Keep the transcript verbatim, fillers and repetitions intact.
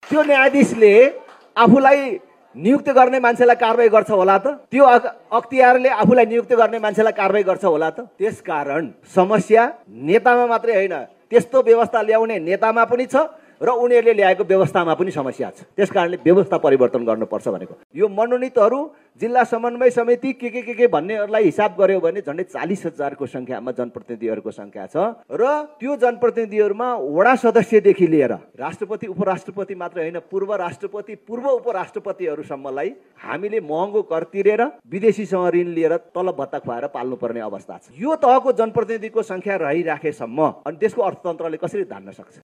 त्यो न्यायाधीशले आफूलाई नियुक्त गर्ने मान्छेलाई कारबाही गर्छ होला त? त्यो अख्तियारले आफूलाई नियुक्त गर्ने मान्छेलाई कारबाही गर्छ होला त? त्यसकारण समस्या नेतामा मात्रै होइन, त्यस्तो व्यवस्था ल्याउने नेतामा पनि छ र उनीहरूले ल्याएको व्यवस्थामा पनि समस्या छ। त्यसकारणले व्यवस्था परिवर्तन गर्नुपर्छ भनेको। यो मनोनितहरू जिल्ला समन्वय समिति के के के के भन्नेहरूलाई हिसाब गर्यो भने झन्डै चालिस हजारको संख्यामा जनप्रतिनिधिहरूको संख्या छ र त्यो जनप्रतिनिधिहरूमा वडा सदस्यदेखि लिएर राष्ट्रपति उपराष्ट्रपति मात्रै होइन, पूर्व राष्ट्रपति पूर्व उपराष्ट्रपतिहरूसम्मलाई हामीले महँगो कर तिरेर विदेशीसँग ऋण लिएर तलब भत्ता खुवाएर पाल्नुपर्ने अवस्था छ। यो तहको जनप्रतिनिधिको संख्या रहिराखेसम्म अनि त्यसको अर्थतन्त्रले कसरी धान्न सक्छ?